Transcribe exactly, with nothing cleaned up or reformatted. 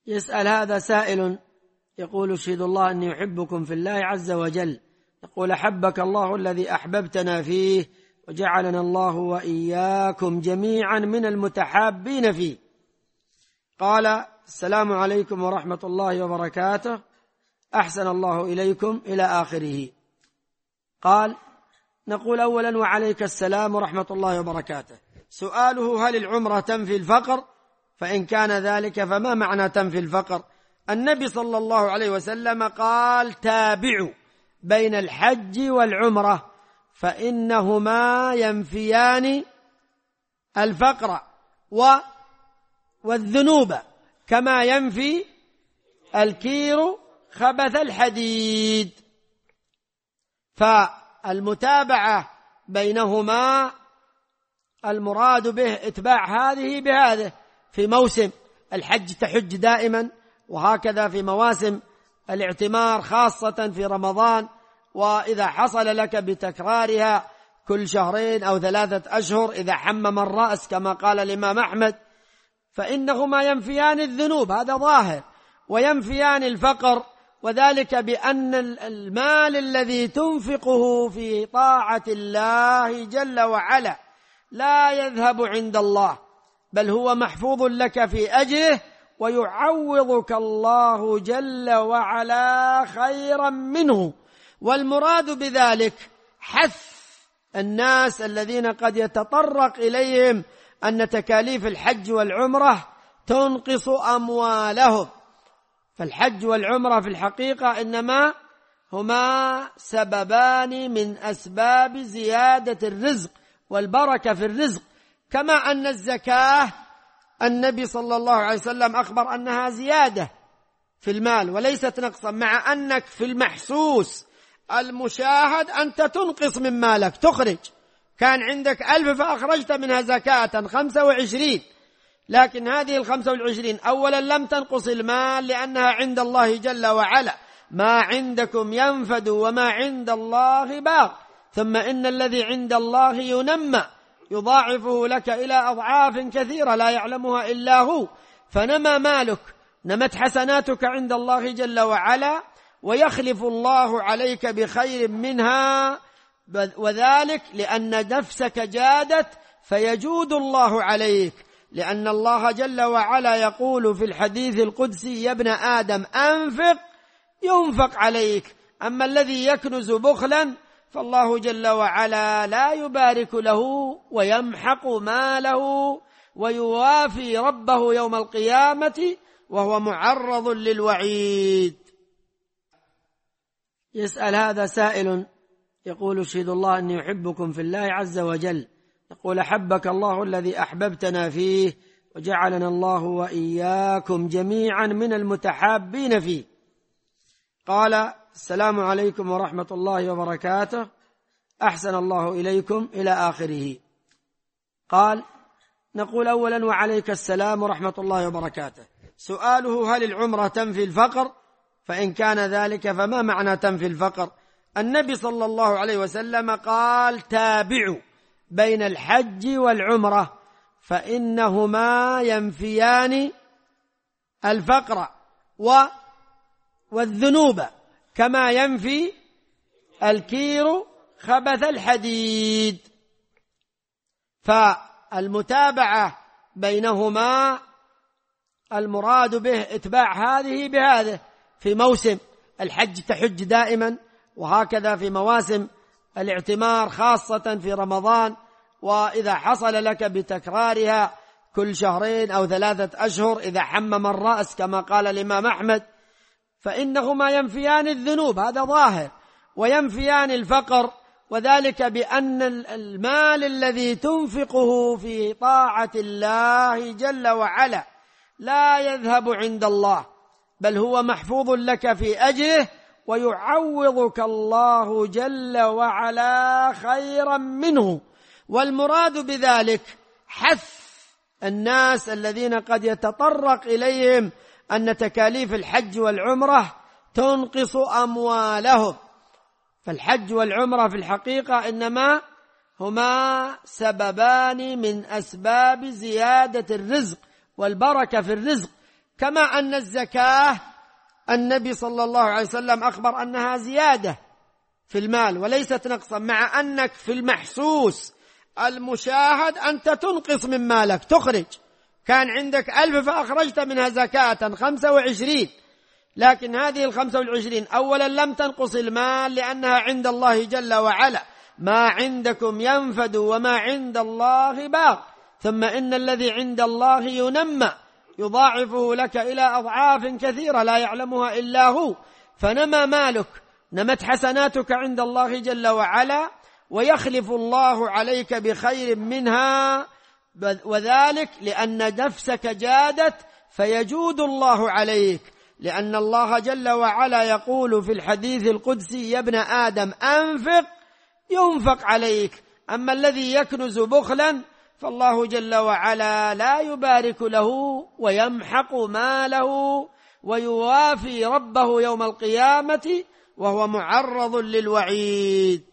يسأل هذا سائل يقول: أشهد الله أني أحبكم في الله عز وجل. يقول: أحبك الله الذي أحببتنا فيه وجعلنا الله وإياكم جميعا من المتحابين فيه. قال: السلام عليكم ورحمة الله وبركاته، أحسن الله إليكم إلى آخره. قال: نقول أولا: وعليك السلام ورحمة الله وبركاته. سؤاله: هل العمرة تنفي الفقر؟ فإن كان ذلك فما معنى تنفي الفقر؟ النبي صلى الله عليه وسلم قال: تابعوا بين الحج والعمرة فإنهما ينفيان الفقر والذنوب كما ينفي الكير خبث الحديد. فالمتابعة بينهما المراد به اتباع هذه بهذه. في موسم الحج تحج دائما، وهكذا في مواسم الاعتمار خاصة في رمضان، وإذا حصل لك بتكرارها كل شهرين أو ثلاثة أشهر إذا حمم الرأس كما قال الإمام أحمد، فإنهما ينفيان الذنوب، هذا ظاهر، وينفيان الفقر، وذلك بأن المال الذي تنفقه في طاعة الله جل وعلا لا يذهب عند الله، بل هو محفوظ لك في أجره، ويعوضك الله جل وعلا خيرا منه. والمراد بذلك حث الناس الذين قد يتطرق إليهم أن تكاليف الحج والعمرة تنقص أموالهم. فالحج والعمرة في الحقيقة إنما هما سببان من أسباب زيادة الرزق والبركة في الرزق، كما أن الزكاة النبي صلى الله عليه وسلم أخبر أنها زيادة في المال وليست نقصا، مع أنك في المحسوس المشاهد أنت تنقص من مالك، تخرج، كان عندك ألف فأخرجت منها زكاة خمسة وعشرين، لكن هذه الخمسة والعشرين أولا لم تنقص المال لأنها عند الله جل وعلا، ما عندكم ينفد وما عند الله باق، ثم إن الذي عند الله ينمى يضاعفه لك إلى أضعاف كثيرة لا يعلمها إلا هو، فنمى مالك، نمت حسناتك عند الله جل وعلا، ويخلف الله عليك بخير منها، وذلك لأن نفسك جادت فيجود الله عليك، لأن الله جل وعلا يقول في الحديث القدسي: يا ابن آدم أنفق ينفق عليك، أما الذي يكنز بخلا فالله جل وعلا لا يبارك له ويمحق ماله ويوافي ربه يوم القيامة وهو معرض للوعيد. يسأل هذا سائل يقول: أشهد الله أني أحبكم في الله عز وجل. يقول: أحبك الله الذي أحببتنا فيه وجعلنا الله وإياكم جميعا من المتحابين فيه. قال: السلام عليكم ورحمة الله وبركاته، أحسن الله إليكم إلى آخره. قال: نقول أولا: وعليك السلام ورحمة الله وبركاته. سؤاله: هل العمرة تنفي الفقر؟ فإن كان ذلك فما معنى تنفي الفقر؟ النبي صلى الله عليه وسلم قال: تابعوا بين الحج والعمرة فإنهما ينفيان الفقر والذنوب كما ينفي الكير خبث الحديد. فالمتابعة بينهما المراد به اتباع هذه بهذه. في موسم الحج تحج دائما، وهكذا في مواسم الاعتمار خاصة في رمضان، وإذا حصل لك بتكرارها كل شهرين أو ثلاثة أشهر إذا حمم الرأس كما قال الإمام أحمد، فإنهما ينفيان الذنوب، هذا ظاهر، وينفيان الفقر، وذلك بأن المال الذي تنفقه في طاعة الله جل وعلا لا يذهب عند الله، بل هو محفوظ لك في أجره، ويعوضك الله جل وعلا خيرا منه. والمراد بذلك حث الناس الذين قد يتطرق إليهم أن تكاليف الحج والعمرة تنقص أموالهم. فالحج والعمرة في الحقيقة إنما هما سببان من أسباب زيادة الرزق والبركة في الرزق، كما أن الزكاة النبي صلى الله عليه وسلم أخبر أنها زيادة في المال وليست نقصا، مع أنك في المحسوس المشاهد أنت تنقص من مالك، تخرج، كان عندك ألف فأخرجت منها زكاة خمسة وعشرين، لكن هذه الخمسة والعشرين أولا لم تنقص المال لأنها عند الله جل وعلا، ما عندكم ينفد وما عند الله باق، ثم إن الذي عند الله ينمى يضاعفه لك إلى أضعاف كثيرة لا يعلمها إلا هو، فنمى مالك، نمت حسناتك عند الله جل وعلا، ويخلف الله عليك بخير منها، وذلك لأن نفسك جادت فيجود الله عليك، لأن الله جل وعلا يقول في الحديث القدسي: يا ابن آدم أنفق ينفق عليك، أما الذي يكنز بخلا فالله جل وعلا لا يبارك له ويمحق ماله ويوافي ربه يوم القيامة وهو معرض للوعيد.